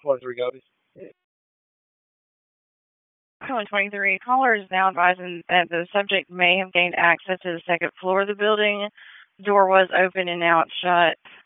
23 Gobies. 23. Caller is now advising that the subject may have gained access to the second floor of the building. The door was open and now it's shut.